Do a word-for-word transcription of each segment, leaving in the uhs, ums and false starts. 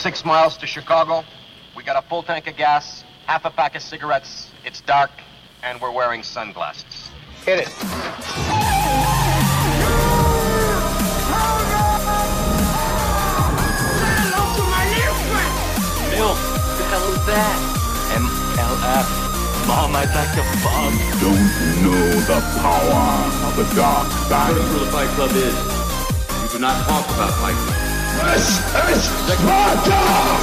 six miles to Chicago. We got a full tank of gas, half a pack of cigarettes. It's dark, and we're wearing sunglasses. Hit it. Milk, what the hell is that? M L F. Mom, I'd like to fuck. You don't know the power of the dark side. First rule of Fight Club is, you do not talk about Fight Club. This is Sparta!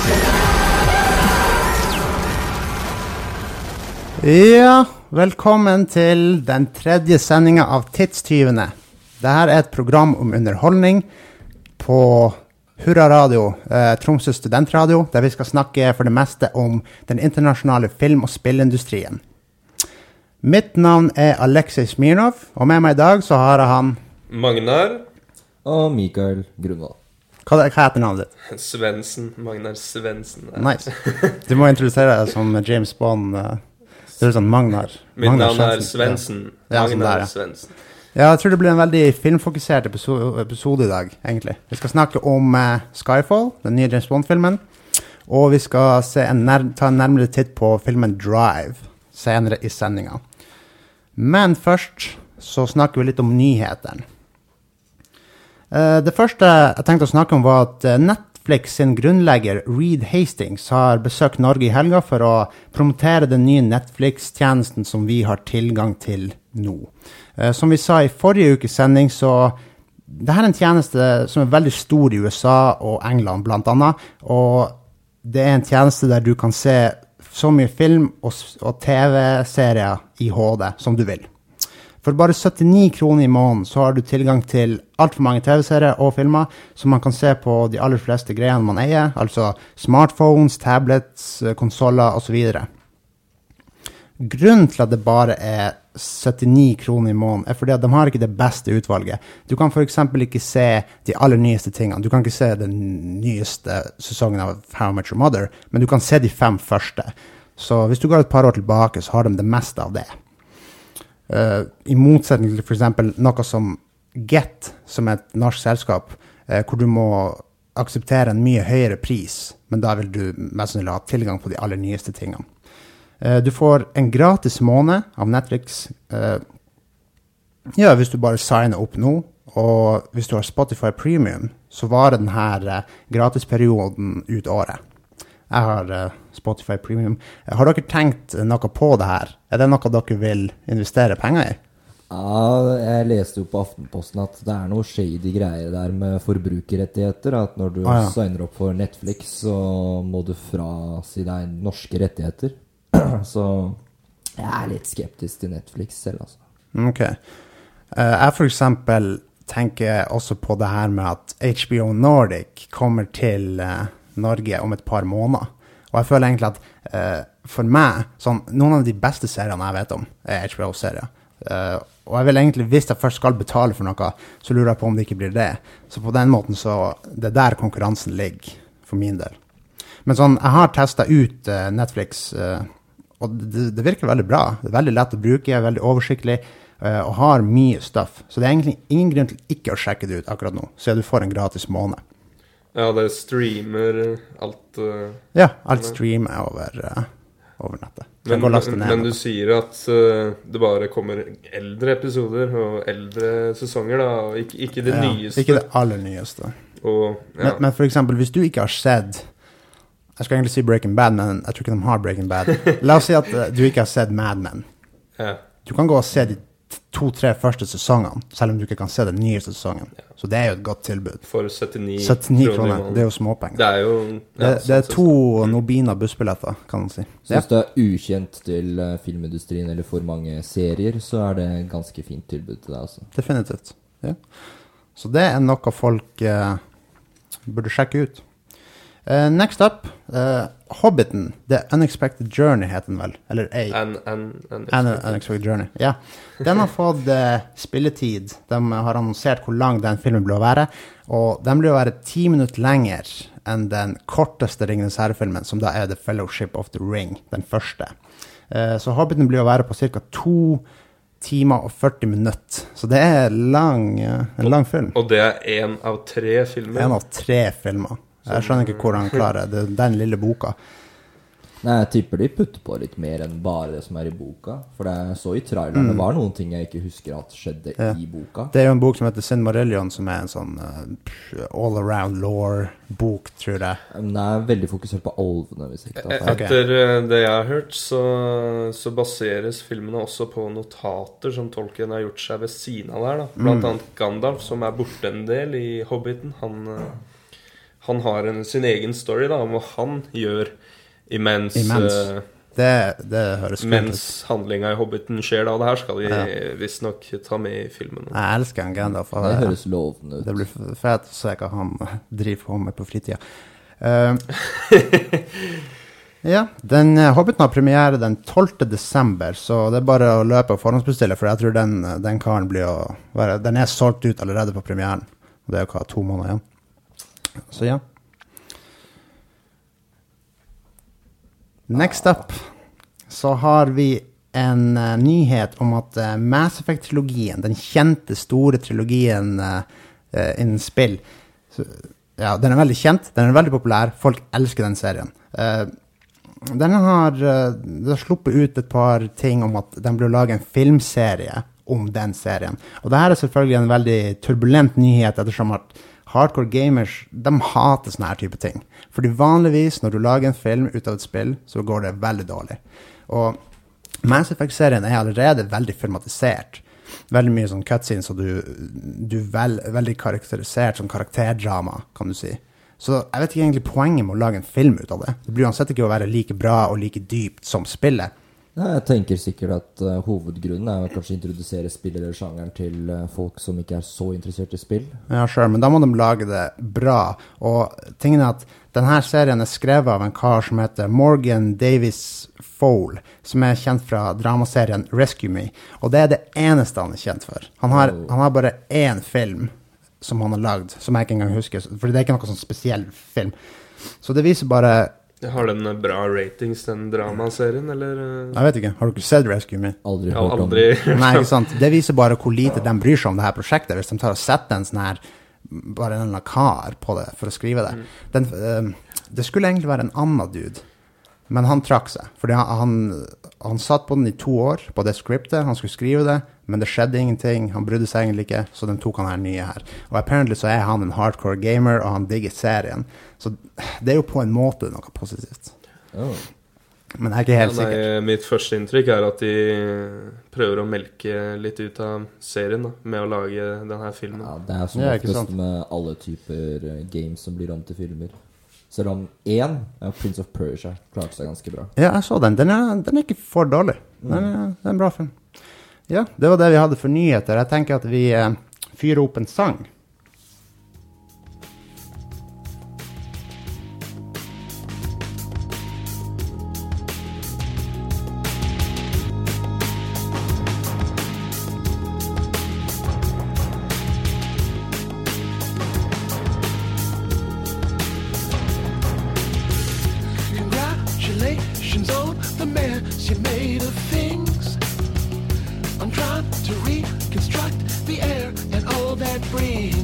Ja, velkommen til den tredje sendingen av Tidstyvene. Dette er et program om underholdning på Hurra Radio, eh, Tromsø studentradio, der vi skal snakke for det meste om den internasjonale film- og spillindustrien. Mitt navn er Alexei Smirnov, og med meg I dag så har jeg han... Magnar. Og Mikael Grunwald. Hva, hva heter navnet ditt? Svendsen. Magnar Svendsen. Nice. Du må introdusere deg som James Bond. Det er sånn Magnar. Mitt Magnar navn er Svendsen. Ja, Magnar sånn der, ja. Svendsen. Ja, jeg tror det blir en veldig filmfokusert episode, episode I dag, egentlig. Vi skal snakke om uh, Skyfall, den nye James Bond-filmen, og vi skal se en nær, ta en nærmere titt på filmen Drive, senere I sendingen. Men først så snakker vi litt om nyhetene. Uh, det første jeg tenkte å snakke om var at uh, Netflix sin grunnlegger Reed Hastings har besøkt Norge I helga for å promotere den nye Netflix-tjenesten som vi har tilgang til nå. Uh, som vi sa I forrige ukes sending, så det her er en tjeneste som er veldig stor I USA og England blant annet, og det er en tjeneste der du kan se så mye film og, og TV-serier I H D som du vil. For bare syttini kroner I måneden så har du tilgang til alt for mange TV-serier og filmer som man kan se på de aller fleste greiene man eier, altså smartphones, tablets, konsoler og så videre. Grunnen til at det bare er syttini kroner I måneden er fordi at de har ikke det beste utvalget. Du kan for eksempel ikke se de aller nyeste tingene. Du kan ikke se den nyeste sesongen av How I Met Your Mother, men du kan se de fem første. Så hvis du går et par år tilbake, så har de det meste av det. Uh, I motsetning til for eksempel noe som Get, som er et norsk selskap, uh, hvor du må akseptere en mye høyere pris, men da vil du mest sannsynlig ha tilgang på de aller nyeste tingene. Uh, du får en gratis måned av Netflix, uh, ja, hvis du bare signer opp nå, og hvis du har Spotify Premium, så varer denne uh, gratisperioden ut året. Jeg har uh, Spotify Premium. Har dere tenkt noe på det her? Er det noe dere vil investere penger I? Ja, jeg leste jo på Aftenposten at det er noe shady greier der med forbrukerrettigheter, at når du ah, ja. signer opp for Netflix, så må du frasi deg norske rettigheter. Så jeg er litt skeptisk til Netflix selv, altså. Ok. Uh, jeg for eksempel tenker også på det her med at H B O Nordic kommer til... Uh, Norge om et par måneder. Og jeg føler egentlig at uh, for meg, sånn, noen av de beste seriene jeg vet om er H B O-serier. Uh, og jeg vil egentlig, hvis jeg først skal betale for noe, så lurer jeg på om det ikke blir det. Så på den måten så, det er der konkurransen ligger for min del. Men sånn, jeg har testet ut uh, Netflix, uh, og det, det virker veldig bra. Det er veldig lett å bruke, er veldig oversiktlig, uh, og har mye stuff. Så det er egentlig ingen grunn til ikke å sjekke det ut akkurat nå, så du får en gratis måned. Ja, det streamer alt... Uh, ja, alt streamer over, uh, over nettet. Men, men du sier at uh, det bare kommer eldre episoder og eldre sesonger da, og ikke, ikke det ja, nyeste. Ikke det aller nyeste. Og, ja. men, men for eksempel, hvis du ikke har sett... Jeg skal egentlig si Breaking Bad, men jeg tror ikke de har Breaking Bad. La oss si at uh, du ikke har sett Mad Men. Ja. Du kan gå og se de to-tre første sesongene, selv om du ikke kan se den nye sesongen. Ja. Så det er jo et godt tilbud. For syttini, syttini kroner, det er jo småpenger. Det er jo... Ja, det, det er to Nobina bussbilletter, kan man si. Så hvis ja. det er ukjent til uh, filmindustrien eller for mange serier, så er det ganske fint tilbud til deg, altså. Definitivt, ja. Så det er noe folk uh, burde sjekke ut. Uh, next up, uh, Hobbiten, The Unexpected Journey heter den vel, eller A. An, an, an, an Unexpected Journey, ja. Den har fått uh, spilletid, de har annonsert hvor lang den filmen blir å være, og den blir å være ti minutter lenger enn den korteste Ringenes Herre-filmen, som da er The Fellowship of the Ring, den første. Uh, så Hobbiten blir å være på cirka to timer og førti minutter, så det er lang, uh, en lang film. Og det er en av tre filmer? En av tre filmer. Jeg skjønner ikke hvor han klarer det, den lille boka. Nei, jeg tipper de putter på litt mer enn bare det som er i boka. For det er så i traileren, mm. det var noen ting jeg ikke husker at skjedde ja. I boka. Det er jo en bok som heter Silmarillion, som er en sånn uh, all-around lore-bok, tror jeg. Den er veldig fokusert på alvene, hvis ikke det er. Etter det jeg har hørt, så, så baseres filmene også på notater som Tolkien har gjort seg ved siden av der. Da. Blant mm. annet Gandalf, som er borte en del i Hobbiten. Han, han har en, sin egen story da, om hva han gjør Imens, Imens. Uh, det, det høres mens handlinga i Hobbiten skjer da, og det her skal de ja. Visst nok ta med i filmen. Jeg elsker en Gandalf. Det, det høres lovende ut. Det blir fett å se hva han driver på med på fritida. Uh, ja, den uh, Hobbiten har premiere den tolvte desember, så det er bare å løpe og forhåndsbestille, for jeg tror den, den karen blir å være, den er solgt ut allerede på premieren. Det er jo hva, to måneder igjen. Så ja. Next up så har vi en uh, nyhet om at uh, Mass Effect-trilogien, den kjente store trilogien uh, uh, innen spill, så, ja, den er veldig kjent, den er veldig populær, folk elsker den serien. Uh, den har, uh, det har sluppet ut et par ting om at den blir laget en filmserie om den serien. Og det her er selvfølgelig en veldig turbulent nyhet, ettersom at hardcore gamers, de hater sånne her type ting. Fordi vanligvis, når du lager en film ut av et spill, så går det veldig dårlig. Og Mass Effect-serien er allerede veldig filmatisert. Veldig mye sånn cutscenes, og du, du er vel, veldig karakterisert som karakterdrama, kan du si. Så jeg vet ikke egentlig poenget med å lage en film ut av det. Det blir uansett ikke å være like bra og like dypt som spillet. Nei, jeg tenker sikkert at uh, hovedgrunnen er å kanskje introdusere spill eller sjangeren til uh, folk som ikke er så interessert i spill. Ja, sure, men da må de lage det bra. Og tingen er at denne serien er skrevet av en kar som heter Morgan Davis Fowle, som er kjent fra dramaserien Rescue Me. Og det er det eneste han er kjent for. Han har, oh. han har bare én film som han har lagd, som jeg ikke engang husker, for det er ikke noe sånn spesiell film. Så det viser bare... Har den bra ratings, den dramaserien, eller? Jeg vet ikke. Har du ikke sett Rescue Me? Aldri ja, hørt om aldri. Nei, ikke sant? Det viser bare hvor lite de bryr seg om det her prosjektet, hvis de tar og setter en sånn her, bare en eller kar på det, for å skrive det. Mm. Den, uh, det skulle egentlig være en annen dude, men han trakk seg, fordi han, han, han satt på den i to år, på det scriptet, han skulle skrive det, men det skjedde ingenting, han brydde seg egentlig ikke, så den tok han her nye her. Og apparently så er han en hardcore gamer, og han digger serien. Så det er jo på en måte noe positivt. Oh. Men jeg er ikke helt ja, nei, sikker. Mitt første inntrykk er at de prøver å melke litt ut av serien da, med å lage denne filmen. Ja, det er som ja, oftest med alle typer games som blir om til filmer. Selv om én, ja, Prince of Persia, klarte seg ganske bra. Ja, jeg så den. Den er, den er ikke for dårlig. Den er, det er en bra film. Ja, det var det vi hadde for nyheter. Jeg tenker at vi eh, fyrer opp en sang. Congratulations on the mess you made of things. I'm trying to reconstruct the air and all that brings.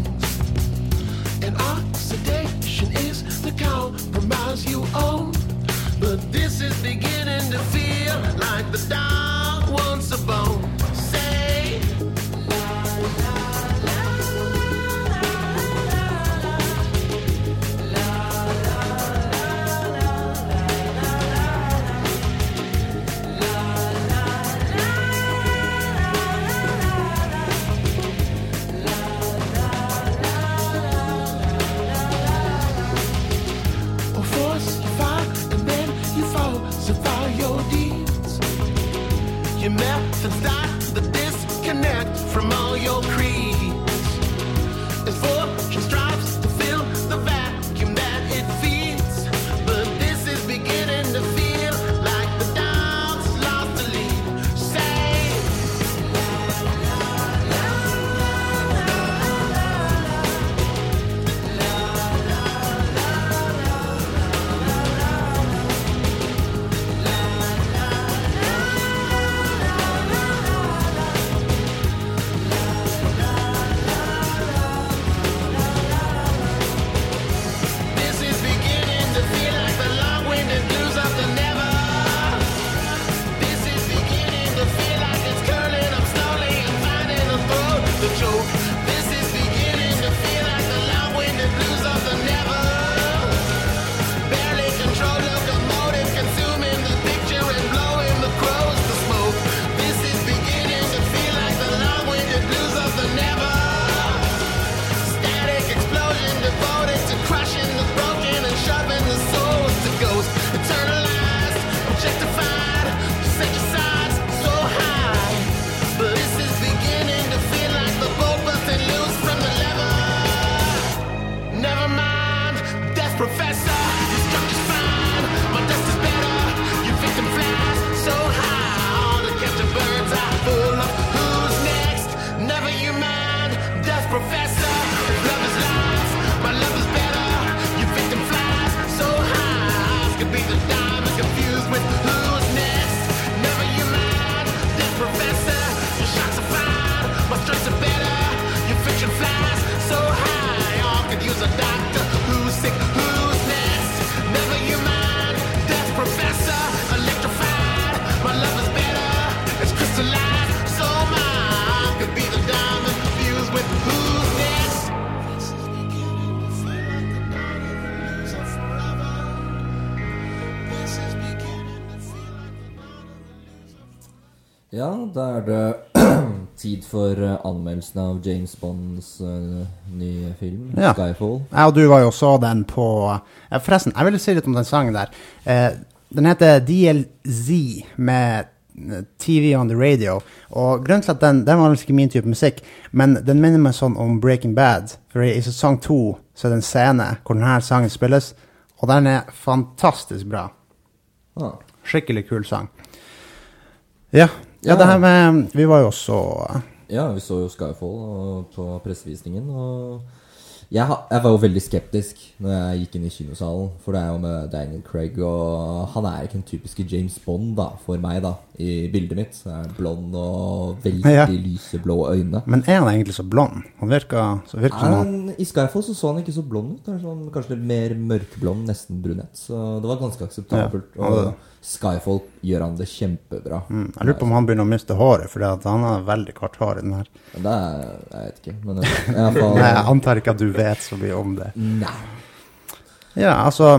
Ja, da er det tid for uh, anmeldelsen av James Bonds uh, nye film, ja. Skyfall. Ja, og du var jo så den på... Ja, forresten, jeg ville si litt om den sangen der. Eh, den heter D L Z med T V on the radio, og grunnen til at den, den var ikke min type musikk, men den minner meg sånn om Breaking Bad, for i, i sesong to så er det en scene hvor denne sangen spilles, og den er fantastisk bra. Ah. Skikkelig kul sang. Ja, ja, det her med, vi var jo også... Ja, vi så jo Skyfall og, på pressevisningen, og jeg, jeg var jo veldig skeptisk når jeg gikk inn i kinosalen, for det er jo med Daniel Craig, og han er ikke en typiske James Bond da, for meg da, i bildet mitt. Så er blond og veldig ja. lyseblå øyne. Men er han egentlig så blond? Han virker, så virker som han... I Skyfall så så han ikke så blond ut, det er sånn, kanskje litt mer mørkblond, nesten brunett, så det var ganske akseptabelt. Ja, og Skyfall gjør han det kjempebra. Mm, jeg lurer på om han begynner å miste håret, for han har veldig kvart hår i den her. Det er, jeg vet ikke, men i hvert fall... Nei, jeg antar ikke at du vet så mye om det. Nei. Ja, altså...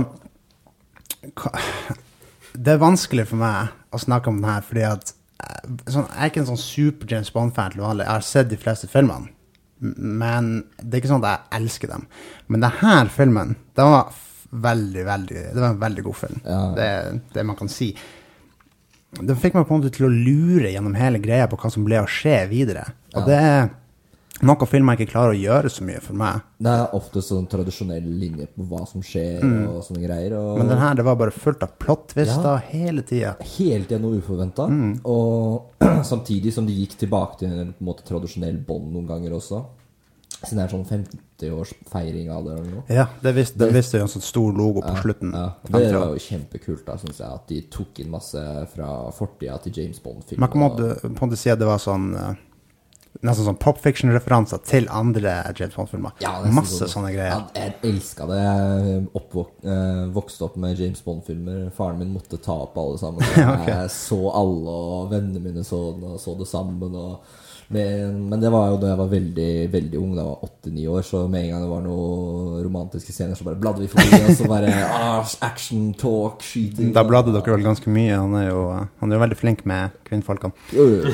Det er vanskelig for meg å snakke om den her, fordi at sånn, jeg er ikke en sånn super James Bond-fan til vanlig. Jeg har sett de fleste filmene, men det er ikke sånn at jeg elsker dem. Men denne filmen, den var veldig, veldig, det var en veldig god film. Ja. Det er det man kan si. Den fikk meg på en måte til å lure gjennom hele greia på hva som ble å skje videre. Og ja. det er noe filmer ikke klarer å gjøre så mye for meg. Det er ofte sånn tradisjonell linje på hva som skjer mm. og sånne greier. Og... Men den her, det var bare fullt av plot-twister ja. hele tiden. Helt igjen noe uforventet. Mm. Og samtidig som de gikk tilbake til en, på en måte, tradisjonell bånd noen ganger også. Så det er sånn femti års feiring av det eller noe. Ja, det visste, det visste jo en sånn stor logo på ja, slutten. Ja. Det var jo kjempekult da, synes jeg, at de tok inn masse fra fortida til James Bond-filmer. Man kan måtte, på en måte si at det var sånn, nesten sånn pop-fiction-referanser til andre James Bond-filmer. Ja, masse sånn, sånne greier. Ja, jeg elsket det. Jeg oppvok, eh, vokste opp med James Bond-filmer. Faren min måtte ta opp alle sammen. okay. Jeg så alle, og vennene mine så, og så det sammen, og... Men, men det var jo da jeg var veldig, veldig ung, da jeg var åtte-ni år, så med en gang det var noen romantiske scener, så bare bladde vi forbi, og så bare ah, action, talk, skyting. Da bladde dere vel ganske mye, han er jo, han er jo veldig flink med kvinnfolkene. Jo, jo.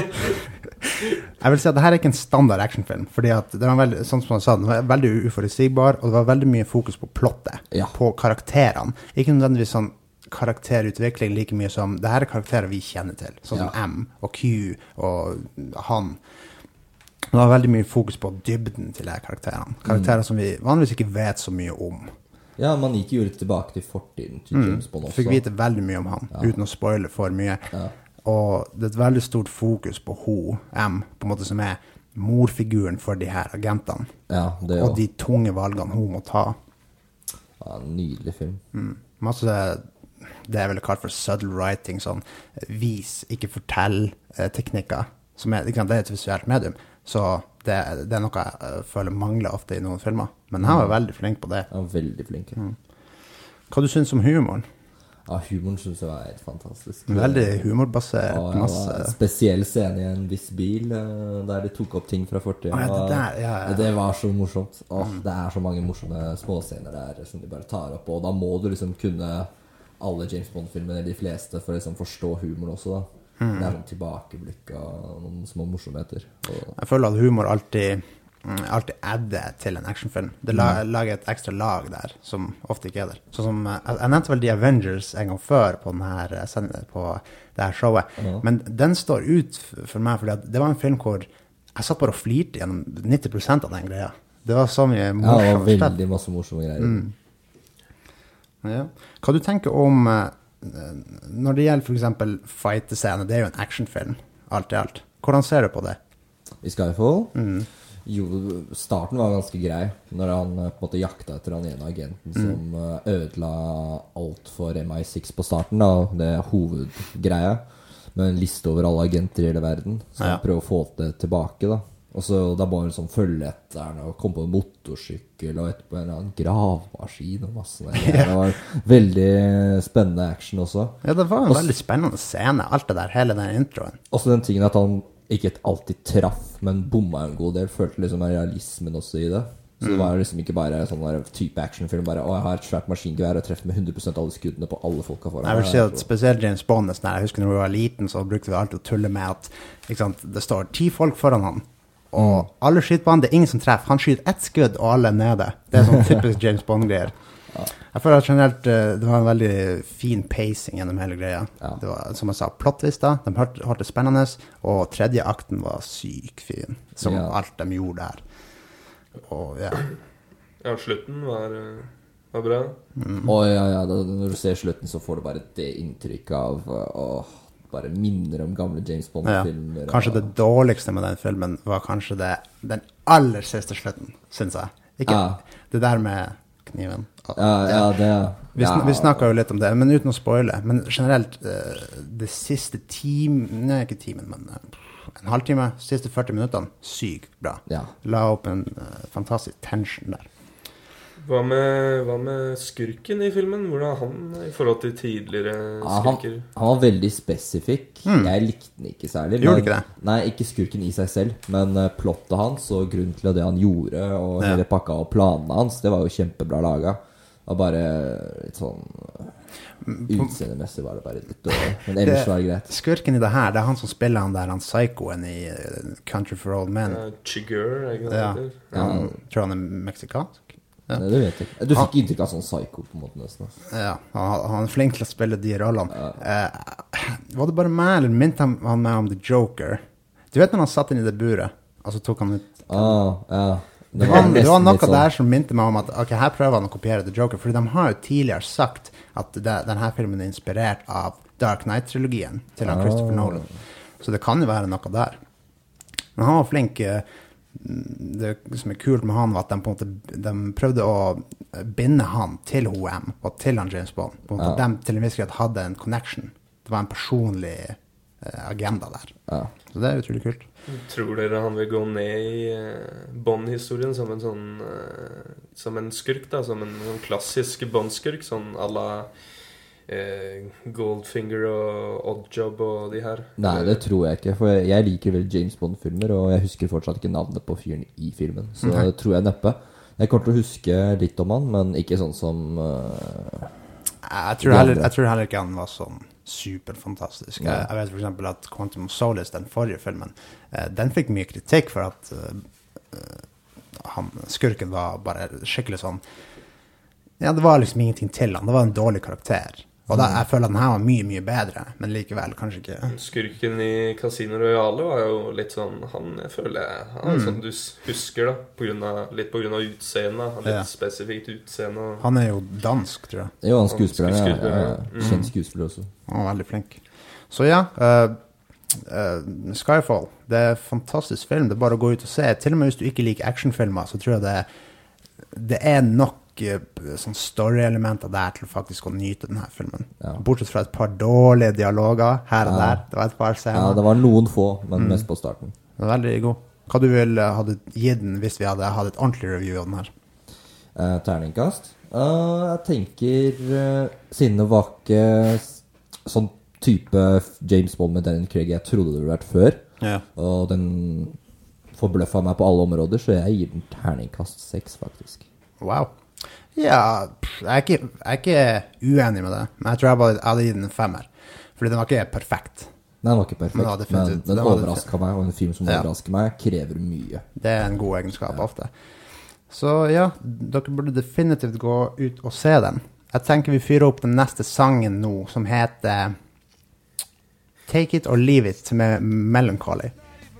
Jeg vil si at dette er ikke en standard actionfilm, fordi at det var veldig, sånn som han sa, den var veldig uforutsigbar, og det var veldig mye fokus på plottet, ja. på karakterene. Ikke nødvendigvis sånn karakterutvikling like mye som det her er karakterer vi kjenner til, sånn som ja. M og Q og han. Det var veldig mye fokus på dybden til de karakterene. Karakterer mm. som vi vanligvis ikke vet så mye om. Ja, man gikk jo litt tilbake til fortiden til James Bond også. Fikk vite veldig mye om han, ja. uten å spoile for mye. Ja. Og det er et veldig stort fokus på hun, M, på en måte som er morfiguren for de her agentene. Ja, det og de tunge valgene hun må ta. Ja, nydelig film. Mm. Masse... Det er vel kalt for subtle writing, sånn vis, ikke fortell eh, teknikker, som er, det er et visuelt medium, så det, det er noe jeg føler mangler ofte i noen filmer, men han var veldig flink på det. Han var veldig flink. Mm. Hva du synes om humoren? Ja, humoren synes jeg var helt fantastisk. Veldig humorbasert. Ja, masse. En spesiell scene i en viss bil, der de tok opp ting fra fortiden. Ah, ja, det, der, ja, ja. det var så morsomt. Åh, det er så mange morsomme småscener der som de bare tar opp, og da må du liksom kunne... alle James Bond-filmer, eller de fleste, for å liksom forstå humoren også da. Mm. Det er sånn tilbakeblikk og noen små morsomheter. Og... Jeg føler at humor alltid, alltid adder til en actionfilm. Det la, mm. lager et ekstra lag der, som ofte ikke er der. Så som, jeg, jeg nevnte vel The Avengers en gang før på, denne, på det her showet, mm. men den står ut for meg, fordi det var en film hvor jeg satt bare og flirte gjennom nitti prosent av den greia. Det var så mye morsomt. Ja, det var veldig masse morsomme greier. Mm. Ja. Hva du tenker om når det gjelder for eksempel fight-scene, det er jo en actionfilm alt i alt. Hvordan ser du på det? I Skyfall? Mm. Jo, starten var ganske grei når han på en måte jakta etter han ene agenten mm. som ødela alt for M I seks på starten da, det er hovedgreia med en liste over alle agenter i hele verden, så han ja. prøver å få det tilbake da. Og så da må han liksom følge etter han og komme på en motorsykkel og etterpå en eller annen gravmaskin og masse der. Det var veldig spennende action også. Ja, det var en også, veldig spennende scene, alt det der, hele den introen. Også den tingen at han ikke alltid traff, men bomma en god del, følte liksom realismen også i det. Så det var liksom ikke bare sånn der type actionfilm. Bare, å, jeg har et svært maskingevær og treffer med hundre prosent alle skuddene på alle folka foran. Jeg vil si at spesielt James Bond, jeg husker når vi var liten, så brukte vi alltid å tulle med at ikke sant, det står ti folk foran han, og mm. alle skyter på han, det er ingen som treffer. Han skyter ett skudd, og alle er nede. Det er sånn typisk James Bond-greier. Ja. Jeg føler at generelt det var en veldig fin pacing gjennom hele greia. Ja. Det var, som jeg sa, plottvister, de hørte det spennende, og tredje akten var syk fin, som ja. alt de gjorde der. Og ja... Ja, slutten var, var bra. Mm. Og ja, ja, da, når du ser slutten så får du bare det inntrykk av åh, bare minner om gamle James Bond-filmer. Ja. Kanskje og... det dårligste med den filmen var kanskje det, den aller siste slutten, synes jeg. Ikke ja. det der med kniven. Ja, ja, det Vi, sn vi snakket jo litt om det, men uten å spoile. Men generelt, det siste timen, nei, ikke timen, men en halvtime, siste førti minuttene, sykt bra. Ja. La opp en uh, fantastisk tension der. Hva med, hva med skurken i filmen? Hvordan er han i forhold til tidligere skurker? Ja, han, han var veldig spesifikk. Mm. Jeg likte den ikke særlig. Gjorde ikke det? Nei, ikke skurken i seg selv, men uh, plottet hans og grunnen til det han gjorde, og ja. hele pakka og planene hans, det var jo kjempebra laget. Det var bare litt sånn utseendemessig var det bare litt dårlig, men ellers var det greit. Skurken i det her, det er han som spiller han der, han psykoen i uh, Country for Old Men. Uh, Chigurh, ikke det? Ja. Ja, han, tror han er meksikansk? Ja. Nei, det vet jeg ikke. Du fikk inntrykk av sånn psyko på en måte nesten. Ja, han, han er flink til å spille de rollene. Ja. Uh, var det bare meg, eller minte han, han med om The Joker? Du vet når han satt inn i det buret, og så tok han ut... Ah, ja. Det var, det var noe sånn. Der som minte meg om at ok, her prøver han å kopiere The Joker, fordi de har jo tidligere sagt at det, denne filmen er inspirert av Dark Knight-trilogien til han Christopher ah. Nolan. Så det kan jo være noe der. Men han var flink. Det som er kult med han var at de, på en måte, de prøvde å binde han til H M og til han James Bond. På en måte, ja. De til en viss grad hadde en connection. Det var en personlig eh, agenda der. Ja. Så det er utrolig kult. Tror dere han vil gå ned i uh, Bond-historien som en sånn uh, som en skurk da, som en, en klassisk Bond-skurk, sånn à la uh, Goldfinger og Oddjob og de her? Nei, det tror jeg ikke, for jeg, jeg liker vel James Bond-filmer, og jeg husker fortsatt ikke navnet på fyren i filmen, så okay. det tror jeg neppe. Jeg kommer til å huske litt om han, men ikke sånn som uh, jeg, tror heller, jeg tror heller ikke han var sånn superfantastisk. Ja. Jeg, jeg vet for eksempel at Quantum of Solace, den forrige filmen, eh, den fikk mye kritikk for at uh, han, skurken var bare skikkelig sånn, ja, det var liksom ingenting til han, det var en dårlig karakter. Og da, jeg føler at den her var mye, mye bedre, men likevel, kanskje ikke. Skurken i Casino Royale var jo litt sånn, han, jeg føler, han er mm. sånn du husker da, på grunn av, litt på grunn av utseende, litt ja. spesifikt utseende. Og... Han er jo dansk, tror jeg. Jo, han skuespiller, ja, ja, ja. Mm. Kjent skuespiller også. Han er veldig flink. Så ja, uh, uh, Skyfall, det er en fantastisk film, det er bare å gå ut og se. Til og med hvis du ikke liker actionfilmer, så tror jeg det, det er nok sånn story-elementer der til faktisk å nyte denne filmen. Ja. Bortsett fra et par dårlige dialoger her og ja. der. Det var et par scener. Ja, det var noen få, men mm. mest på starten. Det var veldig god. Hva du ville hadde gitt den hvis vi hadde hatt et ordentlig review av den her? Uh, terningkast? Uh, jeg tenker, uh, siden det var ikke sånn type James Bond med Daniel Craig jeg trodde det ville vært før, ja. og den forbløffet meg på alle områder, så jeg gir den terningkast seks faktisk. Wow. Ja, jeg er, ikke, jeg er ikke uenig med det, men jeg tror jeg bare hadde gitt den en femmer, fordi den var ikke perfekt. Nei, den var ikke perfekt, men, men den, den overrasket meg, og en film som ja. overrasker meg krever mye. Det er en god egenskap ja. ofte. Så ja, dere burde definitivt gå ut og se den. Jeg tenker vi fyrer opp den neste sangen nå, som heter Take It or Leave It med Melancholy.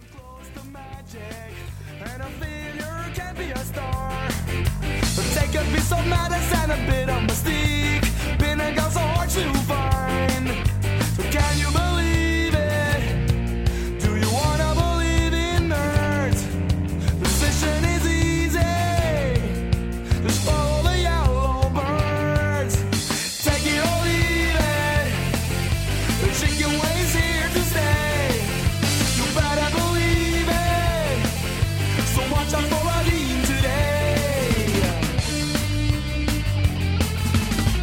So madness and a bit of mystique, been and gone so hard to find. So can you believe it? Do you wanna believe in nerds? Position is easy, just follow the yellow birds. Take it or leave it, the chicken way's here to stay. You better believe it, so watch out for a lean today.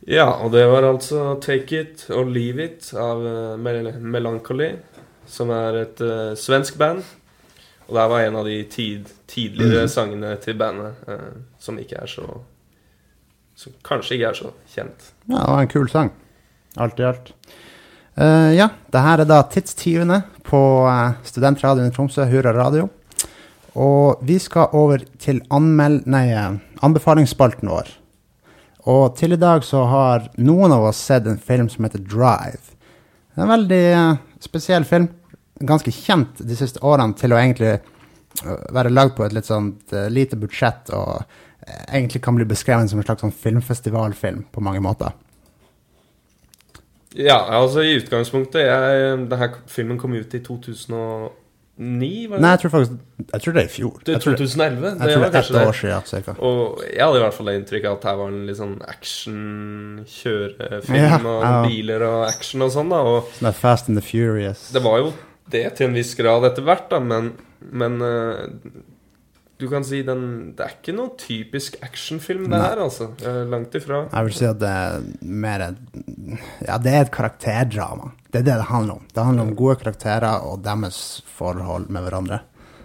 Ja, og det var altså Take It or Leave It av uh, Mel Melancholy, som er et uh, svensk band. Og det var en av de tid, tidligere mm. sangene til bandet, uh, som ikke er så, som kanskje ikke er så kjent. Ja, det var en kul sang. Alt i alt. Uh, ja, det her er da tidstyvene på uh, Studentradioen i Tromsø, Hurra Radio. Og vi skal over til anmeld, nei, anbefalingsspalten vår. Og til i dag så har noen av oss sett en film som heter Drive. Det er en veldig uh, spesiell film. Ganske kjent de siste årene til å egentlig uh, være lagd på et litt sånt uh, lite budsjett, og uh, egentlig kan bli beskrevet som en slags sånn filmfestivalfilm på mange måter. Ja, altså i utgangspunktet jeg, denne filmen kom ut i to tusen og ni, var det? Nei, jeg tror faktisk Jeg tror det er i fjor. Det er to tusen og elleve? Jeg tror det er ett år siden, cirka. Og jeg hadde i hvert fall det inntrykket at her var en litt sånn action-kjørefilm, ja, og ja. biler og action og sånn da. Og sånn Fast and the Furious. Det var jo det til en viss grad etter hvert da, men, men uh, du kan si den, det er ikke noen typisk actionfilm det her, altså. Langt ifra. Jeg vil si at det er mer et, ja, det er et karakterdrama. Det er det det handler om. Det handler om gode karakterer og deres forhold med hverandre.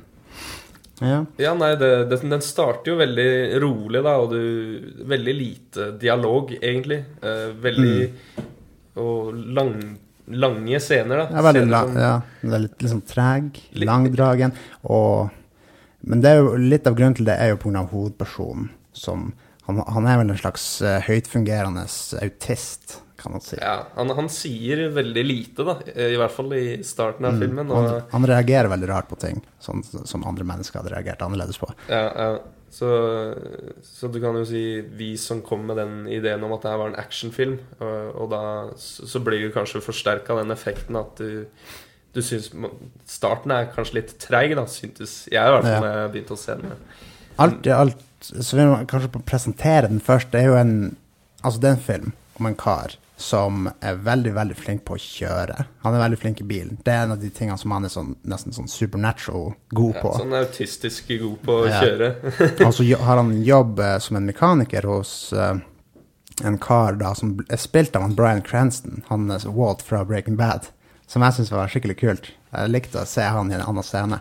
Ja, ja nei, det, det, den starter jo veldig rolig da, og du, veldig lite dialog, egentlig. Eh, veldig, mm. og lang, lange scener da. Ja, veldig lang, som, ja. Det er litt, litt sånn treg, langdragen, og men det er jo, litt av grunnen til det er jo på grunn av hovedpersonen, som, han, han er vel en slags uh, høytfungerende autist, kan man si. Ja, han, han sier veldig lite da, i hvert fall i starten av mm, filmen. Og han, han reagerer veldig rart på ting, sånn, som andre mennesker hadde reagert annerledes på. Ja, ja. Så, så du kan jo si, vi som kom med den ideen om at det her var en actionfilm, og, og da så, så blir det kanskje forsterket den effekten at du Du synes starten er kanskje litt treg da, syntes jeg i hvert fall når jeg begynte å se den. Alt i alt, så vil man kanskje presentere den først. Det er jo en, altså det er en film om en kar som er veldig, veldig flink på å kjøre. Han er veldig flink i bilen. Det er en av de tingene som han er sånn, nesten sånn supernatural god på. Ja, sånn autistisk god på å ja. kjøre. Og så har han jobb uh, som en mekaniker hos uh, en kar da, som er spilt av han Bryan Cranston. Han er Walt fra Breaking Bad. Som jeg synes var skikkelig kult. Jeg likte å se han i en annen scene.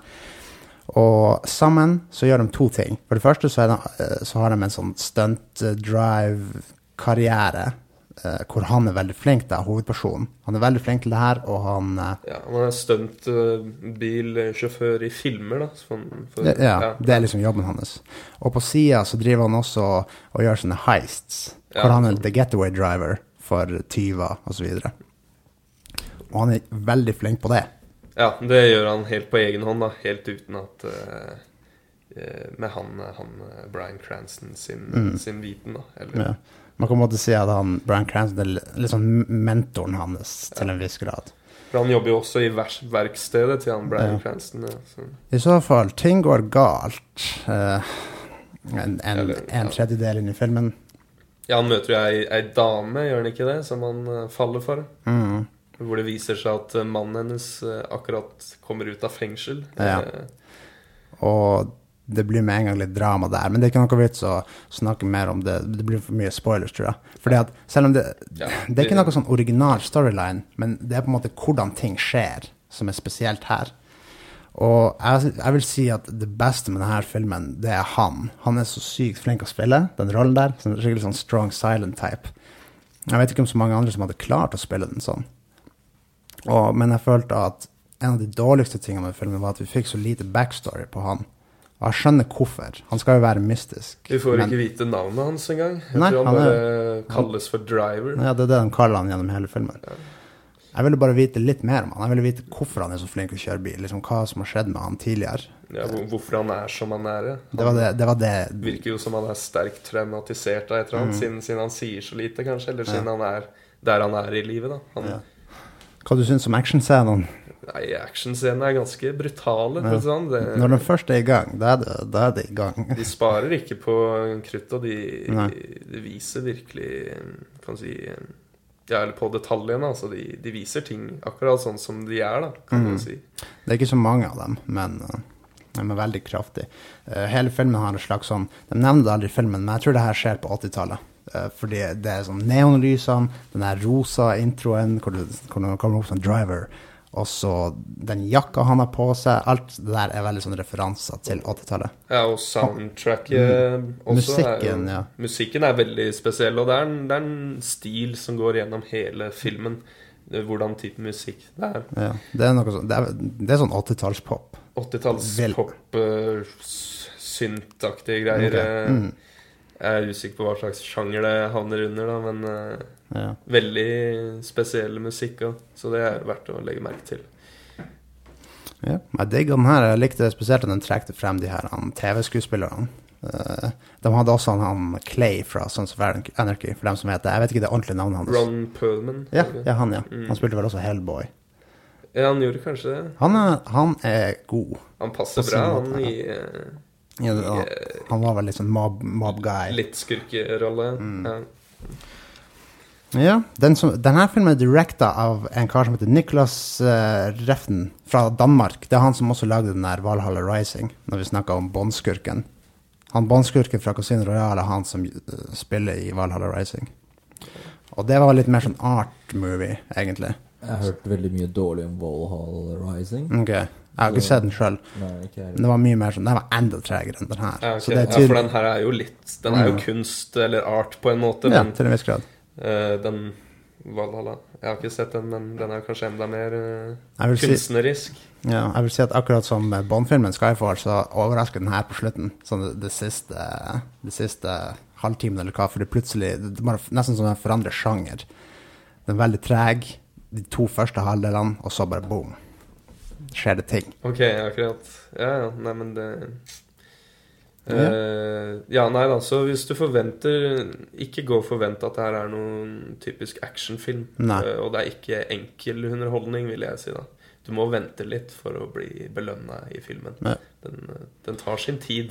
Og sammen så gjør de to ting. For det første så, er de, så har de en sånn stunt-drive-karriere, eh, hvor han er veldig flink da, hovedpersonen. Han er veldig flink til det her, og han... Eh, ja, han er stunt-bilsjåfør i filmer da. For, for, det, ja, ja, det er liksom jobben hans. Og på siden så driver han også og gjør sånne heists, hvor ja. Han er the getaway driver for tyver og så videre. Og han er veldig flink på det. Ja, det gjør han helt på egen hånd da, helt uten at uh, med han, han Bryan Cranston sin, mm. sin viten da. Eller... Ja. Man kan måtte si at han, Bryan Cranston er liksom mentoren hans til ja. En viss grad. For han jobber jo også i verkstedet til han Bryan ja. Cranston. Ja, så. I så fall, ting går galt. Uh, en, en, eller, en ja. tredjedel inn i filmen. Ja, han møter jo ei, ei dame, gjør han ikke det, som han uh, faller for. Mhm. Hvor det viser seg at mannen hennes akkurat kommer ut av fengsel. Ja. Og det blir med en gang litt drama der. Men det er ikke noe vits å snakke mer om det. Det blir for mye spoilers, tror jeg. Fordi at selv om det, ja, det, det er ikke noe sånn original storyline, men det er på en måte hvordan ting skjer som er spesielt her. Og jeg, jeg vil si at det beste med denne filmen, det er han. Han er så sykt flink å spille, den rollen der. Sånn, skikkelig sånn strong silent type. Jeg vet ikke om så mange andre som hadde klart å spille den sånn. Og, men jeg følte at en av de dårligste tingene med filmen var at vi fikk så lite backstory på han. Og jeg skjønner hvorfor. Han skal jo være mystisk. Vi får men... ikke vite navnet hans en gang. Jeg Nei, tror han, han bare er... kalles for Driver. Ja, det er det de kaller han gjennom hele filmen. Ja. Jeg ville bare vite litt mer om han. Jeg ville vite hvorfor han er så flink til å kjøre bil. Liksom hva som har skjedd med han tidligere. Ja, hvorfor han er som han er. Han det var det, det var det. Virker jo som han er sterkt traumatisert av et eller annet, mm. siden, siden han sier så lite, kanskje. Eller siden ja. Han er der han er i livet, da. Han... Ja. Hva du synes om actionscenen? Nei, actionscenene er ganske brutale. Ja. Sånn. Det... Når den først er i gang, da er det, da er det i gang. De sparer ikke på krutt, og de, de, de viser virkelig, kan si, ja, eller på detaljene. Altså de, de viser ting akkurat sånn som de er, da, kan mm. man si. Det er ikke så mange av dem, men de er veldig kraftig. Uh, hele filmen har en slags sånn, de nevner det aldri i filmen, men jeg tror det her skjer på åttitallet. Uh, fordi det er sånn neonlysene, den der rosa introen, hvor det, hvor det kommer opp som driver, og så den jakka han har på seg, alt det der er veldig sånn referanser til åttitallet. Ja, og soundtracket mm. også. Musikken, er jo, ja. Musikken er veldig spesiell, og det er, en, det er en stil som går gjennom hele filmen. Hvordan type musikk det er. Ja, det er noe sånn, det er, det er sånn åttitalls-pop. åttitalls-pop, uh, syntaktige greier. Okay. Mm. Jeg er usikker på hva slags sjanger det havner under da, men uh, ja. veldig spesiell musikk også, så det er verdt å legge merke til. Ja, jeg digger den her. Jeg likte spesielt at den trekte frem de her T V-skuespillerne. Uh, de hadde også han, han Clay fra Sons of Anarchy, for dem som vet det. Jeg vet ikke det ordentlige navnet hans. Ron Perlman. Ja, ja, han, ja. Mm. Han spilte vel også Hellboy. Ja, han gjorde kanskje det. Han er, han er god. Han passer bra, han i... Uh, Ja, da, han var vel litt sånn mob, mob guy. Litt skurkerolle. Mm. Ja, ja den, som, den her filmen er direkta av en kar som heter Niklas uh, Refn fra Danmark. Det er han som også lagde den der Valhalla Rising, når vi snakket om Bondskurken. Han Bondskurken fra Casino Royale er han som uh, spiller i Valhalla Rising. Og det var litt mer sånn art movie, egentlig. Jeg har hørt veldig mye dårlig om Valhalla Rising. Ok. Jeg har ikke sett den selv. Nei, ikke det var mye mer sånn, den var enda tregere enn den her. ja, okay. Så det er ja, tydelig... for den her er jo litt, den er jo kunst eller art på en måte. Ja, men, til en viss grad. Uh, den Valhalla, jeg har ikke sett den, men den er kanskje enda mer uh, kunstnerisk. Si, ja, jeg vil si at akkurat som Bond-filmen Skyfall, så overrasker den her på slutten. Sånn det, det siste, det siste halvtimen eller hva, for det plutselig, det er nesten som den forandrer sjanger. Den er veldig treg, de to første halvdelene, og så bare boom. Skjer det ting. Ok, akkurat. Ja, ja, nei, men det... Uh, ja. ja, nei da, så hvis du forventer... Ikke gå og forvente at det her er noen typisk actionfilm. Uh, og det er ikke enkel underholdning, vil jeg si da. Du må vente litt for å bli belønnet i filmen. Ja. Den, den tar sin tid.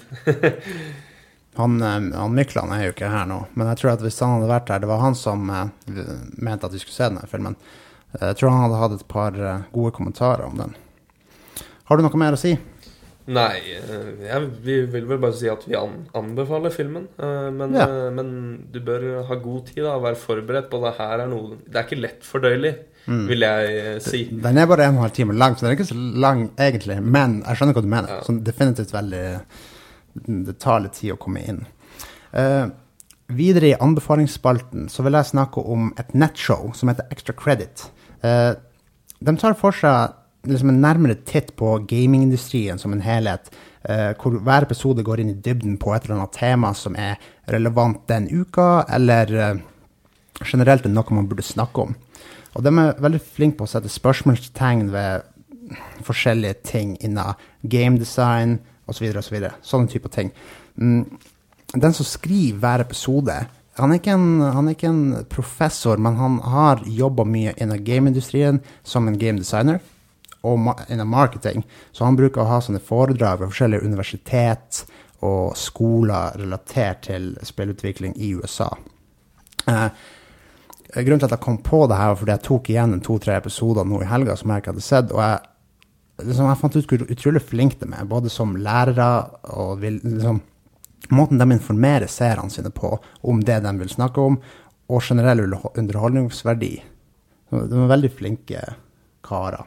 han, han Mykland er jo ikke her nå, men jeg tror at hvis han hadde vært her, det var han som uh, mente at vi skulle se denne filmen. Uh, jeg tror han hadde hatt et par uh, gode kommentarer om den. Har du noe mer å si? Nei, jeg, vi vil vel bare si at vi an, anbefaler filmen, men, ja. men du bør ha god tid da, og være forberedt på det her er noe, det er ikke lett fordøyelig, mm. vil jeg si. Den er bare en og en halv time lang, så den er ikke så lang egentlig, men jeg skjønner hva du mener. Ja. Så definitivt veldig, det tar litt tid å komme inn. Uh, videre i anbefalingsspalten så vil jeg snakke om et nettshow som heter Extra Credit. Uh, de tar for seg liksom en nærmere titt på gamingindustrien som en helhet, eh, hvor hver episode går inn i dybden på et eller annet tema som er relevant den uka, eller eh, generelt er noe man burde snakke om. Og de er veldig flinke på å sette spørsmålstegn ved forskjellige ting innen game design, og så videre, og så videre. Sånne type ting. Mm, den som skriver hver episode, han er, ikke en, han er ikke en professor, men han har jobbet mye innen gameindustrien som en game designer, og innen marketing, så han bruker å ha sånne foredrag ved forskjellige universitet og skoler relatert til spillutvikling i U S A. Eh, grunnen til at jeg kom på det her var fordi jeg tok igjen en to-tre episoder nå i helga som jeg ikke hadde sett, og jeg, liksom, jeg fant ut hvor utrolig flink det er, både som lærere og vil, liksom, måten de informerer seerne sine på om det de vil snakke om, og generell underholdningsverdi. De er veldig flinke karer.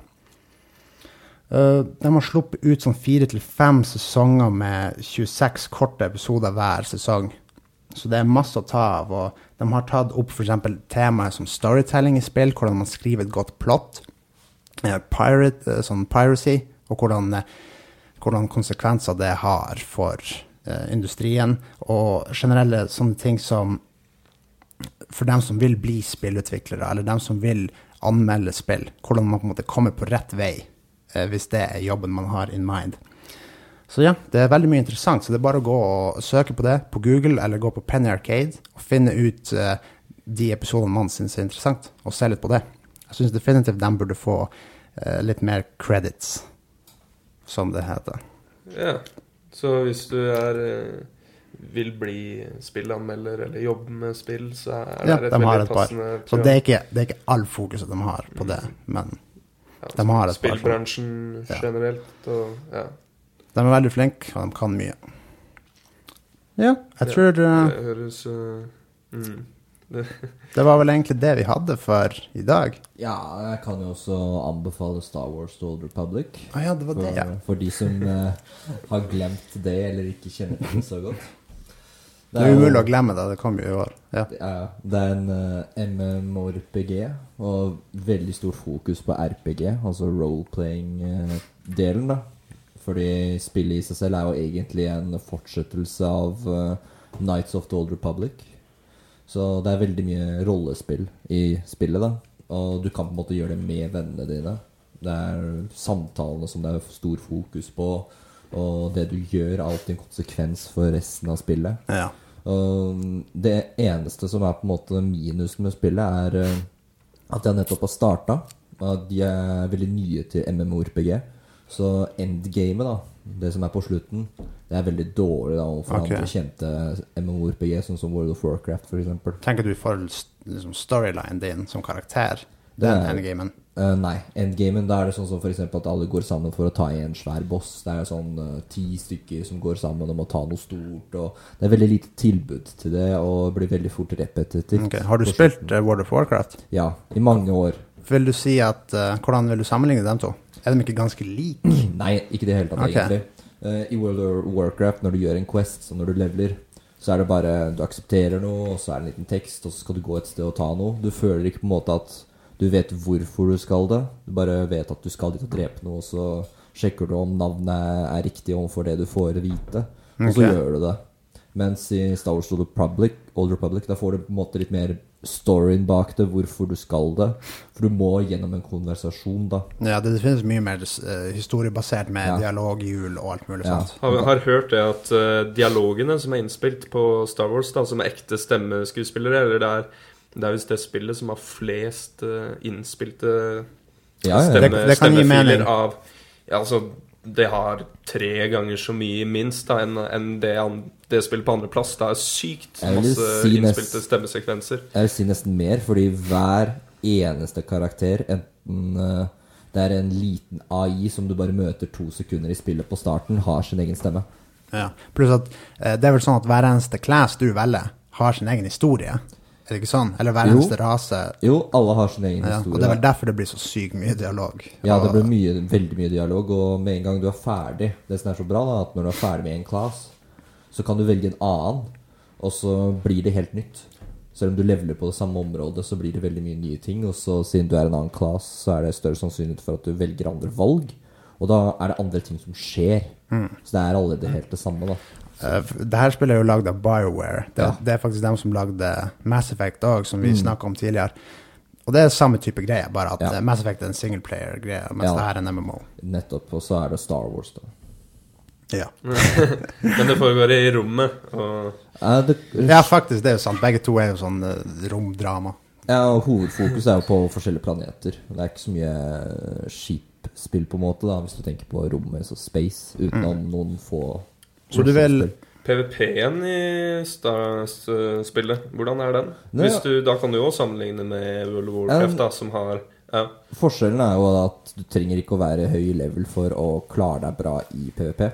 Uh, de har sluppet ut sånn fire til fem sesonger med tjueseks korte episoder hver sesong. Så det er masse å ta av, og de har tatt opp for eksempel temaer som storytelling i spill, hvordan man skriver et godt plott, uh, pirate, uh, sånn piracy, og hvordan, uh, hvordan konsekvenser det har for uh, industrien, og generelle sånne ting som for dem som vil bli spillutviklere, eller dem som vil anmelde spill, hvordan man på en måte kommer på rett vei, hvis det er jobben man har in mind. Så ja, det er veldig mye interessant, så det er bare å gå og søke på det på Google, eller gå på Penny Arcade, og finne ut uh, de episodene man synes er interessant, og se litt på det. Jeg synes definitivt de burde få uh, litt mer credits, som det heter. Ja, så hvis du er, uh, vil bli spillanmelder, eller jobbe med spill, så er det ja, et de veldig passende... Så det er, ikke, det er ikke all fokus de har på det, men... Ja, de har spillbransjen ja. generelt og, ja. De er veldig flinke og de kan mye. Ja, jeg tror ja, det høres uh, Mm. Det var vel egentlig det vi hadde for i dag. Ja, jeg kan jo også anbefale Star Wars The Old Republic. Ah, ja, det var for, det, ja. for de som uh, har glemt det, eller ikke kjenner til det så godt. Det er umulig å glemme det, det kom jo i år. Ja. Ja, det er en uh, MMORPG, og veldig stor fokus på R P G, altså role-playing-delen da. Fordi spillet i seg selv er jo egentlig en fortsettelse av uh, Knights of the Old Republic. Så det er veldig mye rollespill i spillet da. Og du kan på en måte gjøre det med vennene dine. Det er samtalene som det er stor fokus på, og det du gjør er alltid en konsekvens for resten av spillet. Ja. Og det eneste som er på en måte minusen med spillet er uh, at jeg nettopp har startet. Og de er veldig nye til MMORPG. Så endgamet da, det som er på slutten, det er veldig dårlig da, for okay. andre kjente MMORPG, sånn som World of Warcraft for eksempel. Tenker du for liksom, storyline din som karakter, det den er, endgamen? Uh, nei, endgamen, da er det sånn som for eksempel at alle går sammen for å ta i en svær boss. Det er sånn uh, ti stykker som går sammen om å ta noe stort, og det er veldig lite tilbud til det, og blir veldig fort repetitivt. Okay. Har du spilt uh, World of Warcraft? Ja, i mange år. Vil du si at, uh, hvordan vil du sammenligne dem to? Er de ikke ganske like? Nei, ikke det hele tatt okay. egentlig. Uh, I World of Warcraft, når du gjør en quest, så når du leveler, så er det bare, du aksepterer noe, og så er det en liten tekst, og så skal du gå et sted og ta noe. Du føler ikke på en måte at du vet hvorfor du skal det. Du bare vet at du skal dit og drepe noe, og så sjekker du om navnet er riktig overfor det du får vite. Og så okay. gjør du det. Mens i Star Wars Old Republic, Old Republic, da får du på en måte litt mer storyen bak det, hvorfor du skal det. For du må gjennom en konversasjon da. Ja, det finnes mye mer uh, historiebasert med ja. dialoghjul og alt mulig ja. sånt. Har, har hørt det at uh, dialogene som er innspilt på Star Wars da, som er ekte stemmeskuespillere, eller det er, det er just det spillet som har flest uh, innspilte ja, ja. Stemme, det, det kan gi mening. Av, ja, altså, det har tre ganger så mye minst da, enn, enn det, det spillet på andre plass. Det er sykt masse si innspilte stemmesekvenser. Jeg vil si nesten mer, fordi hver eneste karakter, enten uh, det er en liten A I som du bare møter to sekunder i spillet på starten, har sin egen stemme. Ja, pluss at uh, det er vel sånn at hver eneste class du velger har sin egen historie. Er det ikke sånn? Eller hver jo. eneste rase. Jo, alle har sin egen ja, historie. Og det er vel derfor det blir så sykt mye dialog. Ja, det blir mye, veldig mye dialog, og med en gang du er ferdig, det som er så bra da, at når du er ferdig med en class, så kan du velge en annen, og så blir det helt nytt. Selv om du leveler på det samme området, så blir det veldig mye nye ting, og så siden du er en annen class, så er det større sannsynlighet for at du velger andre valg, og da er det andre ting som skjer. Mm. Så det er allerede helt det samme da. Uh, det her spillet er jo laget av BioWare. Det, ja. det er faktisk dem som lagde Mass Effect også, som vi mm. snakket om tidligere. Og det er samme type greie, bare at ja. Mass Effect er en single-player-greie, mens ja. det her er en M M O. Nettopp, og så er det Star Wars da. Ja. Men det foregår i rommet. Og... Ja, det... ja, faktisk, det er jo sant. Begge to er jo sånn uh, romdrama. Ja, og hovedfokus er jo på forskjellige planeter. Det er ikke så mye skipspill på en måte da, hvis du tenker på rommet, så space, utenom mm. noen få... Så du vil... P V P-en i Star-spillet, hvordan er den? Nei, Hvis du, da kan du jo sammenligne med World of Warcraft da, som har... Ja. Forskjellen er jo at du trenger ikke å være høy level for å klare deg bra i P V P.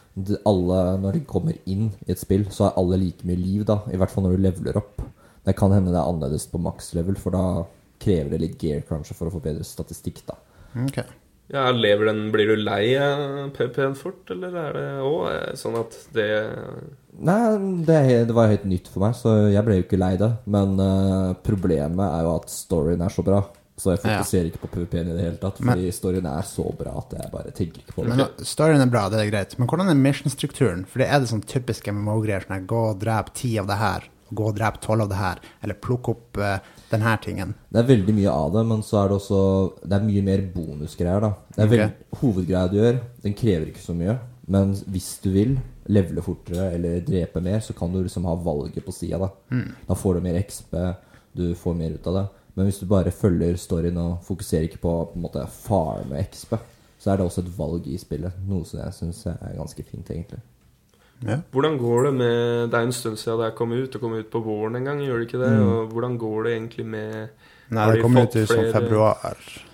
Alle, når de kommer inn i et spill, så har alle like mye liv da, i hvert fall når du leveler opp. Det kan hende det er annerledes på max level, for da krever det litt gear cruncher for å få bedre statistikk da. Ok. Ja, lever den, blir du lei av P V P-en fort, eller er det også sånn at det... Nei, det, det var helt nytt for meg, så jeg ble jo ikke lei det. Men uh, problemet er jo at storyen er så bra, så jeg fokuserer ja. ikke på P V P-en i det hele tatt, fordi men, storyen er så bra at jeg bare tenker ikke på det. Men storyen er bra, det er greit. Men hvordan er mission-strukturen? For det er det sånn typiske M M O-greier, sånn at gå og drep ti av det her, gå og drepe tolv av det her, eller plukke opp uh, den her tingen. Det er veldig mye av det, men så er det også, det er mye mer bonusgreier da. Det er okay. veldig, hovedgreier du gjør, den krever ikke så mye, men hvis du vil levele fortere eller drepe mer, så kan du liksom ha valget på siden da. Mm. Da får du mer X P, du får mer ut av det. Men hvis du bare følger storyen og fokuserer ikke på, på en måte farme X P, så er det også et valg i spillet, noe som jeg synes er ganske fint egentlig. Ja. Hvordan går det med, det er en stund siden det kom ut, det kom ut på våren en gang, gjør det ikke det? Mm. Og hvordan går det egentlig med... Nei, det kom ut i sånn februar.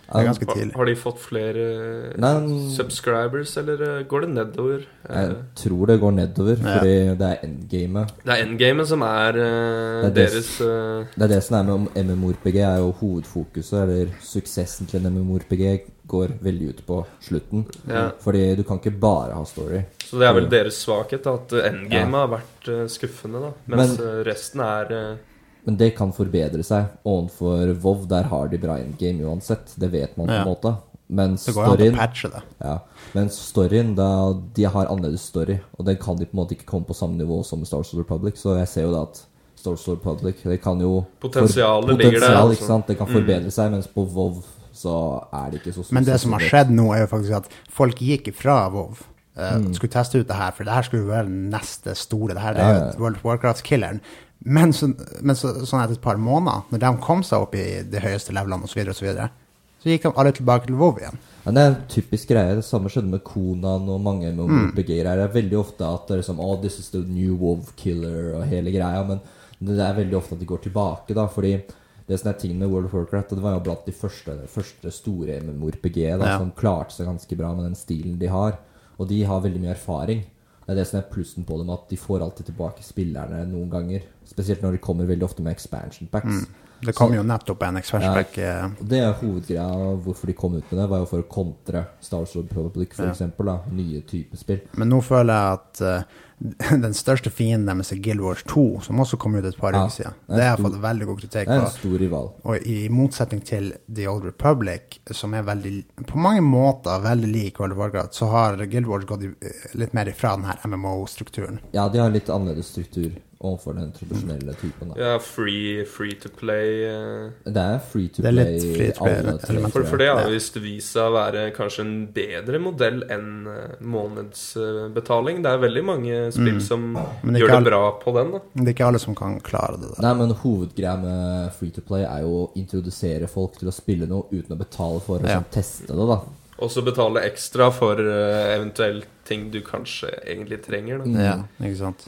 Det er ganske Har, tidlig. har de fått flere Nei, subscribers, eller eh, går det nedover? Jeg tror det går nedover, Ja. fordi det er endgamet. Det er endgamet som er eh, Det er det- deres eh, Det er det som er med MMORPG, er jo hovedfokuset, eller suksessen til en MMORPG går veldig ut på slutten. Ja. Fordi du kan ikke bare ha story. Så det er vel deres svakhet, da, at endgamet Ja. har vært eh, skuffende, da. Mens Men- eh, resten er eh, Men det kan forbedre seg. Ovenfor WoW, der har de bra endgame uansett. Det vet man på en Ja. måte. Mens Det går an å storyen, patche det. ja, mens storyen da, de har annerledes story, og den kan de på en måte ikke komme på samme nivå som Star Wars Republic. Så jeg ser jo da at Star Wars Republic, det kan jo Potensialet for, ligger der, potensial, altså. ikke sant? Det kan forbedre seg, mens på WoW så er det ikke så Men det som har skjedd nå, er jo faktisk at folk gikk ifra WoW. Uh, Mm. Skulle teste ut det her, for det her skulle jo være den neste store. Det her det Ja, er ja. jo World of Warcraft-killeren. Men, så, men så, sånn etter et par måneder, når de kom seg opp i de høyeste levelene og så videre, og så videre, så gikk de alle tilbake til WoW igjen. Ja, det er en typisk greie. Det samme skjedde med Conan og mange med Mm. MMORPG-er. Det er veldig ofte at det er liksom, oh, this is the new WoW killer og hele greia, men det er veldig ofte at de går tilbake da, fordi det som er tingen med World of Warcraft, det var jo blant de første, første store MMORPG da, Ja. som klarte seg ganske bra med den stilen de har, og de har veldig mye erfaring. Det er det som er plussen på dem, at de får alltid tilbake spillerne noen ganger, spesielt når de kommer veldig ofte med expansion packs. Det kom jo nettopp en expansion pack. eh, Og det er hovedgreia hvorfor de kom ut med det, var jo for å kontre Star Wars Republic, for Ja. eksempel, da, nye typer spill. Men nå føler jeg at eh, den største fienden deres er Guild Wars to, som også kom ut et par Ja, uker siden. det er Det har jeg stor- fått veldig god kritikk Det er en på. stor rival. Og i motsetning til The Old Republic, som er veldig, på mange måter veldig lik World of Warcraft, så har Guild Wars gått i, litt mer ifra den her M M O-strukturen. Ja, de har litt annerledes struktur overfor den tradisjonelle typen. Da. ja, free, free to play. eh. Det er free to Det er play. litt free to play alle tre, elementer, For, tror for jeg. det har Ja. visst vist seg å være kanskje en bedre modell enn eh, månedsbetaling. Det er veldig mange spill som Mm. Men det er gjør ikke det bra på den, da. Det er ikke alle som kan klare det der. Nei, men hovedgreia med free to play er jo å introdusere folk til å spille noe uten å betale for å Ja. sånn, teste det, da. Og så betale ekstra for eh, eventuelt ting du kanskje egentlig trenger. Da. Ja, ikke sant.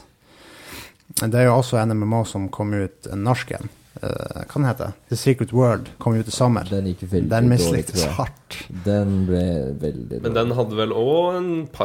Men det er jo også en M M O som kom ut, en norsk en. Uh, hva den heter? The Secret World kom ut i sommer. Den gikk veldig Den dårlig, mislyktes tror jeg. hardt. Den ble veldig Men den hadde vel òg en par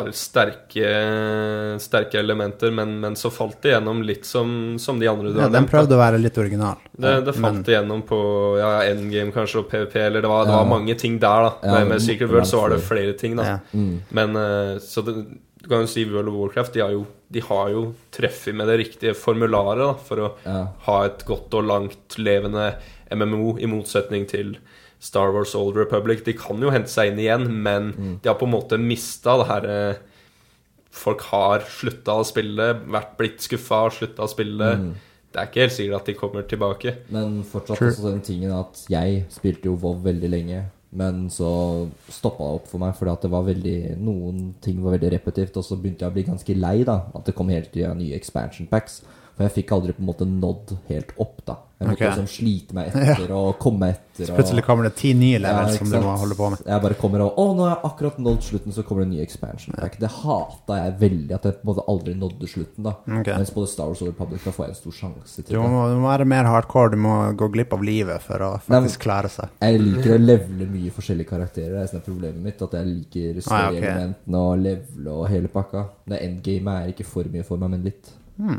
sterke, sterke elementer, men, men så falt det gjennom litt som, som de andre du Ja, har den nevnt. da. prøvde å være litt original. Det, det falt Men- igjennom på ja, Endgame kanskje og P V P, eller det var, det Ja. var mange ting der, da. Ja, med, med Secret World så var det langt flere. flere ting, da. Ja. Mm. Men eh, så det, du kan jo si World of Warcraft, de har jo, de har jo treffet med det riktige formularet da, for å Ja. ha et godt og langt levende M M O, i motsetning til Star Wars Old Republic. De kan jo hente seg inn igjen, men Mm. de har på en måte mista det her eh, Folk har slutta å spille, vært blitt skuffa og slutta å spille. Mm. Det er ikke helt sikkert at de kommer tilbake. Men fortsatt True. også den tingen at jeg spilte jo WoW veldig lenge, men så stoppa det opp for meg fordi at det var veldig, noen ting var veldig repetitivt, og så begynte jeg å bli ganske lei da, at det kom helt tida nye expansion packs, for jeg fikk aldri på en måte nådd helt opp da. Jeg måtte Ok. liksom slite meg etter og komme meg etter. Og, Plutselig kommer det ti nye Ja, levels ikke som du må sant? holde på med. Jeg bare kommer og, å, nå har jeg akkurat nådd slutten, så kommer det en ny expansion pack. Det hatet jeg veldig, at jeg på en måte aldri nådde slutten da. Ok. Mens på The Star Wars Republic, da får jeg en stor sjanse til Du det. må, du må være mer hardcore, du må gå glipp av livet for å Nei, faktisk klare seg. Jeg liker å levele mye forskjellige karakterer. Det er sånn problemet mitt, at jeg liker Ah, ja, ok. story-elementene og levele og hele pakka. Det endgame er ikke for mye for meg, men litt.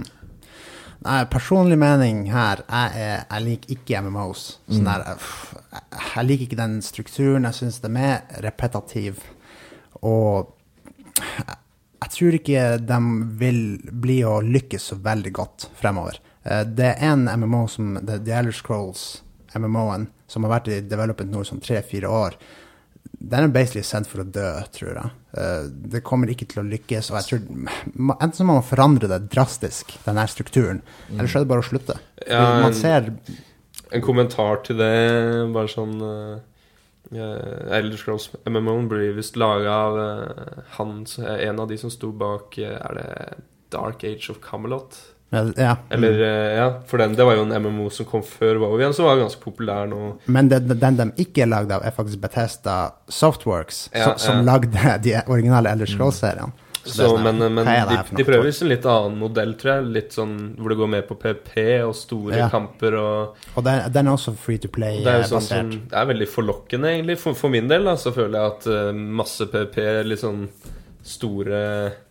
Nei, personlig mening her, jeg, er, jeg liker ikke M M Os. Sånn Mm. der, uff, jeg, jeg liker ikke den strukturen, jeg synes det er mer repetitiv. Og jeg, jeg tror ikke de vil bli å lykkes så veldig godt fremover. Eh, Det er en M M O som, det er The Elder Scrolls, M M O-en, som har vært i development nå som tre-fire år. Den er basically sendt for å dø, tror jeg. Eh, Det kommer ikke til å lykkes, og jeg tror, ma- enten så må man forandre det drastisk, den her strukturen, eller så er det bare å slutte. Ja, Man ser, En kommentar til det, bare sånn uh, Elder Scrolls M M O-en blir visst laga av eh, han, som er en av de som sto bak eh, Er det Dark Age of Camelot? ja, Eller, eh, ja, for den, det var jo en M M O som kom før WoW igjen, som var ganske populær nå. men det, den de ikke er lagd av, er faktisk Bethesda Softworks, Ja, som, som ja. lagde de originale Elder Scrolls-seriene. Så, Så, sånn, men men hva er det de, her for de noe? prøver en litt annen modell, tror jeg. Litt sånn hvor det går mer på P P og store Ja. kamper og Og den, den er også free to det er jo sånn som, play-basert. det er veldig forlokkende, egentlig. For, for min del da, så føler jeg at uh, masse P P, litt sånn store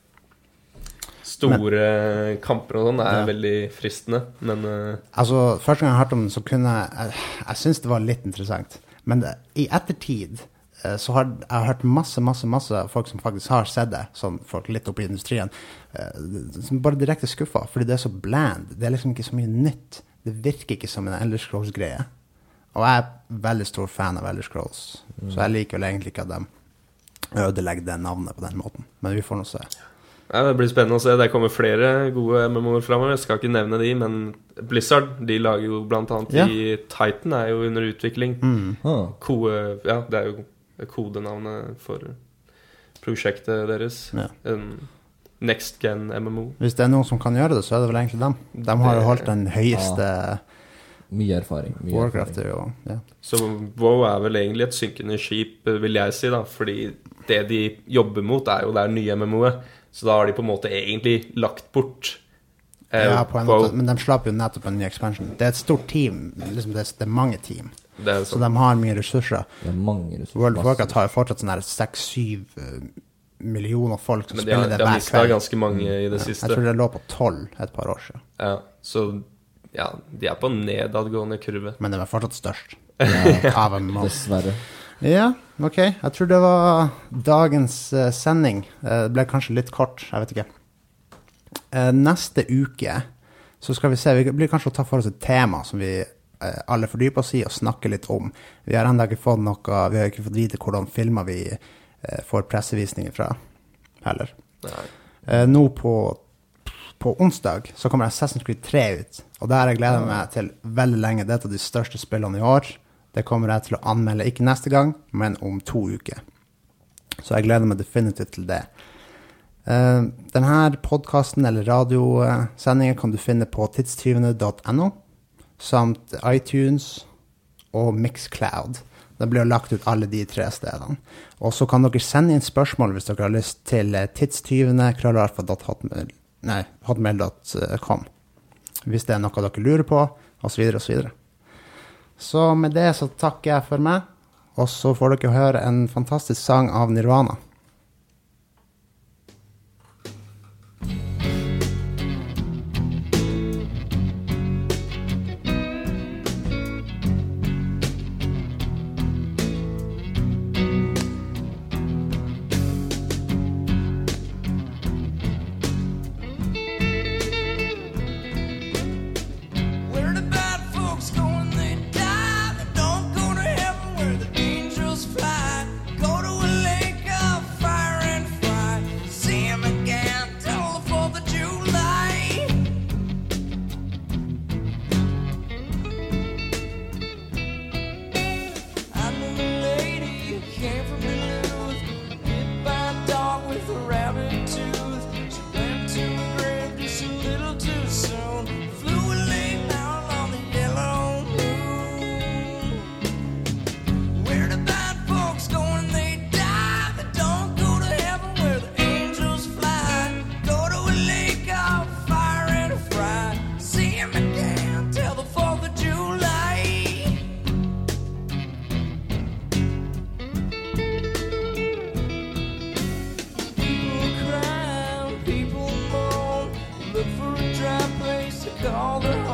Store kamper og sånn er Ja. veldig fristende. Men uh, Altså, første gang jeg hørte om den, så kunne jeg Jeg, jeg syns det var litt interessant. Men det, i ettertid eh, så har jeg hørt masse, masse, masse folk som faktisk har sett det, sånn folk litt oppe i industrien, eh, som bare direkte skuffa, fordi det er så bland. Det er liksom ikke så mye nytt. Det virker ikke som en Elder Scrolls-greie. Og jeg er veldig stor fan av Elder Scrolls, mm. så jeg liker vel egentlig ikke at de ødelegger det navnet på den måten. Men vi får nå se. ja, det blir spennende å se. Det kommer flere gode M M O-er fremover. Jeg skal ikke nevne de, men Blizzard, de lager jo blant annet Ja. i Titan er jo under utvikling. Mm. Ah, Ko, ja, det er jo kodenavnet for prosjektet deres. Ja. En Next Gen M M O. Hvis det er noen som kan gjøre det, så er det vel egentlig dem. De har jo holdt den høyeste mye erfaring. Mye Warcraft. erfaring. Er jo, ja. Så WoW er vel egentlig et synkende skip, vil jeg si, da. Fordi det de jobber mot, er jo det nye M M O-et. Så da har de på en måte egentlig lagt bort eh, Ja, på en WoW. måte, men de slapp jo nettopp en ny expansion. Det er et stort team, liksom det, er, det er mange team, Det er så sånn. de har mye ressurser. Det er mange ressurser. World of Warcraft har jo fortsatt sånn her seks-syv millioner folk som Men de har, spiller det de har hver mista kveld. ganske mange i det Ja, siste. jeg tror det lå på tolv et par år siden, Ja, så ja, de er på nedadgående kurve. men det var fortsatt størst. Ja, Av en måte. dessverre. Ja, ok. Jeg tror det var dagens eh, sending. Eh, det ble kanskje litt kort, jeg vet ikke. Eh, neste uke så skal vi se, vi blir kanskje å ta for oss et tema som vi eh, alle fordyper oss i og snakker litt om. Vi har enda ikke fått noe, vi har ikke fått vite hvordan filmer vi eh, får pressevisninger fra, heller. Nei. Eh, nå på, på onsdag så kommer Assassin's Creed tre ut, og der har jeg gledet meg til veldig lenge. Det er et av de største spillene i år. Det kommer jeg til å anmelde, ikke neste gang, men om to uker. Så jeg gleder meg definitivt til det. Uh, denne podcasten eller radiosendingen kan du finne på tidstyvene punktum no, samt iTunes og Mixcloud. Det blir lagt ut alle de tre stedene. Og så kan dere sende inn spørsmål hvis dere har lyst til tidstyvene, krøllalfa punktum hotmail, nei, hotmail punktum com. Hvis det er noe dere lurer på, og så videre og så videre. Så med det så takker jeg for meg, og så får dere høre en fantastisk sang av Nirvana. Where the bad folks go when they die? They don't go to heaven where the angels fly. Go to a lake of fire and fry. See him again till the fourth of July. I knew a lady who came from Duluth, hit by a dog with a rabbit tooth. She went to a grave just a little too soon. Flew a late down on the yellow moon. Where the bad folks go when they die? They don't go to heaven where the angels fly. Go to a lake of fire and fry. See him again till the fourth of July. People cry, people moan. Look for a dry place to call their